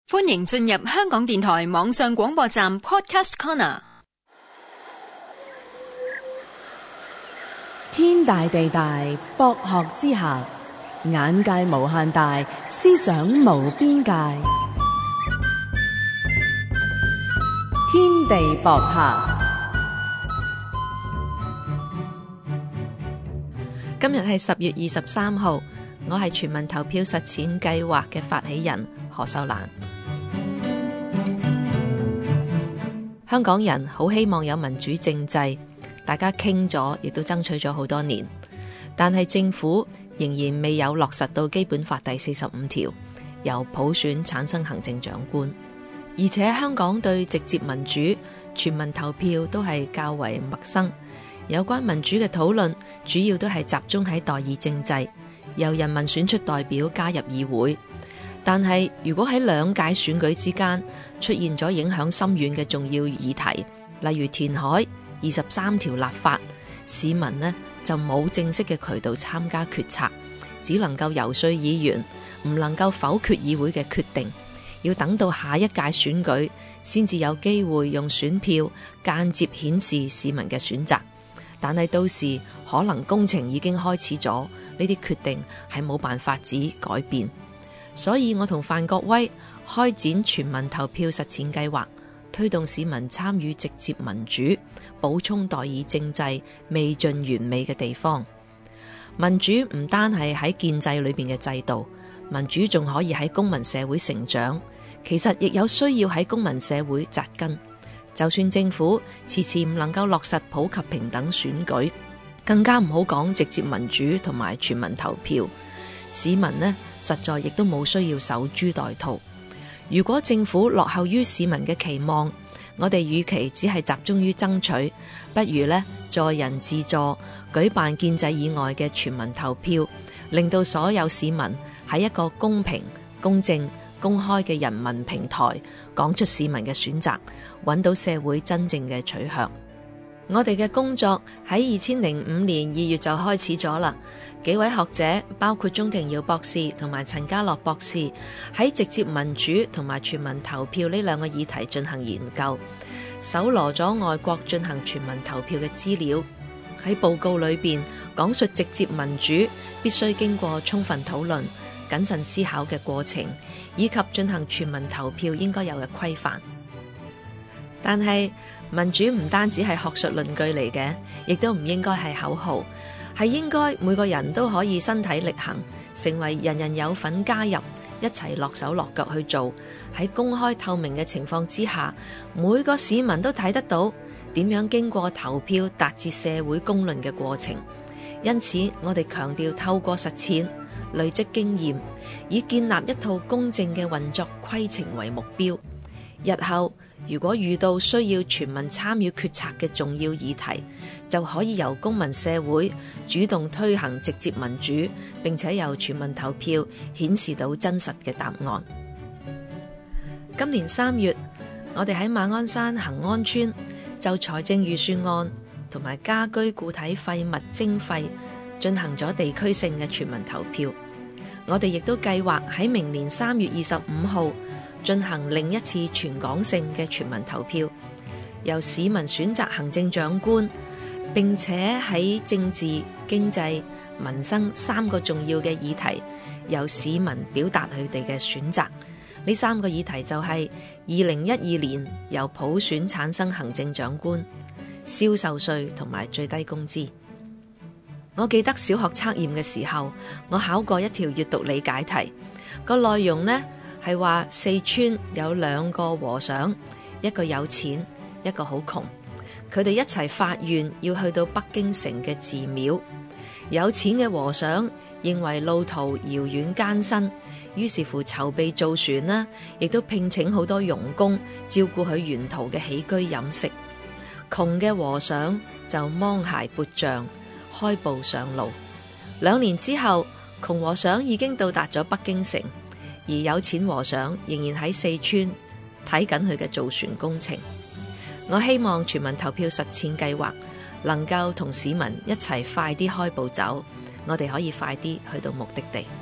歡迎進入香港電台網上廣播站 Podcast Corner。 天大地大，博學之下，眼界無限大，思想無邊界。天地博客。 今日係10月23號，我係全民投票實踐計劃嘅發起人何秀蘭。香港人好希望有民主政制，大家傾咗，亦都爭取咗好多年，但係政府仍然未有落實到基本法第45條，由普選產生行政長官。而且香港對直接民主、全民投票都係較為陌生，有關民主嘅討論主要都係集中喺代議政制，由人民選出代表加入議會。但係如果喺兩屆選舉之間出現咗影響深遠嘅重要議題，例如填海、23條立法，市民呢就冇正式嘅渠道參加決策，只能夠游說議員，唔能夠否決議會嘅決定，要等到下一屆選舉先至有機會用選票間接顯示市民嘅選擇。但係到時可能工程已經開始咗，呢啲決定係冇辦法子改變。所以我同范國威開展全民投票實踐計劃，推動市民參與直接民主，補充代議政制未盡完美嘅地方。民主唔單係喺建制裏邊嘅制度，民主仲可以喺公民社會成長，其實亦有需要喺公民社會扎根。就算政府遲遲唔能夠落實普及平等選舉，更加唔好講直接民主同埋全民投票，市民呢實在亦都冇需要守株待兔。如果政府落後於市民嘅期望，我哋與其只係集中於爭取，不如呢助人自助，舉辦建制以外嘅全民投票，令到所有市民喺一個公平、公正、公開嘅人民平台講出市民嘅選擇，揾到社會真正嘅取向。我哋嘅工作喺2005年2月就開始咗啦。幾位學者包括鍾庭耀博士同埋陳家樂博士喺直接民主同埋全民投票呢兩個議題進行研究，搜羅咗外國進行全民投票嘅資料，喺報告裏邊講述直接民主必須經過充分討論、謹慎思考嘅過程，以及進行全民投票應該有嘅規範。但係民主唔單止係學術論據嚟嘅，亦都唔應該係口號，係應該每個人都可以身體力行，成為人人有份加入，一齊落手落腳去做。喺公開透明嘅情況之下，每個市民都睇得到點樣經過投票達至社會公論嘅過程。因此我哋強調透過實踐累積經驗，以建立一套公正嘅運作規程為目標。日後如果遇到需要全民參與決策嘅重要議題，就可以由公民社會主動推行直接民主，並且由全民投票顯示到真實嘅答案。今年3月，我哋喺馬鞍山恒安邨就財政預算案同埋家居固體廢物徵費進行咗地區性嘅全民投票。我哋亦都計劃喺明年3月25號進行另一次全港性嘅全民投票，由市民選擇行政長官，並且喺政治、經濟、民生3個重要嘅議題，由市民表達佢哋嘅選擇。呢3個議題就係2012年由普選產生行政長官、銷售稅同埋最低工資。我記得小學測驗嘅時候，我考過一條閱讀理解題，個內容呢係話四川有2個和尚，一個有錢，一個好窮，佢哋一齊發願要去到北京城嘅寺廟。有錢嘅和尚認為路途遙遠艱辛，於是乎籌備造船啦，亦都聘請好多傭工照顧佢沿途嘅起居飲食。窮嘅和尚就芒鞋撥杖，開步上路。2年之後，窮和尚已經到達咗北京城，而有錢和尚仍然喺四川睇緊佢嘅造船工程。我希望全民投票實踐計劃能夠同市民一齊快啲開步走，我哋可以快啲去到目的地。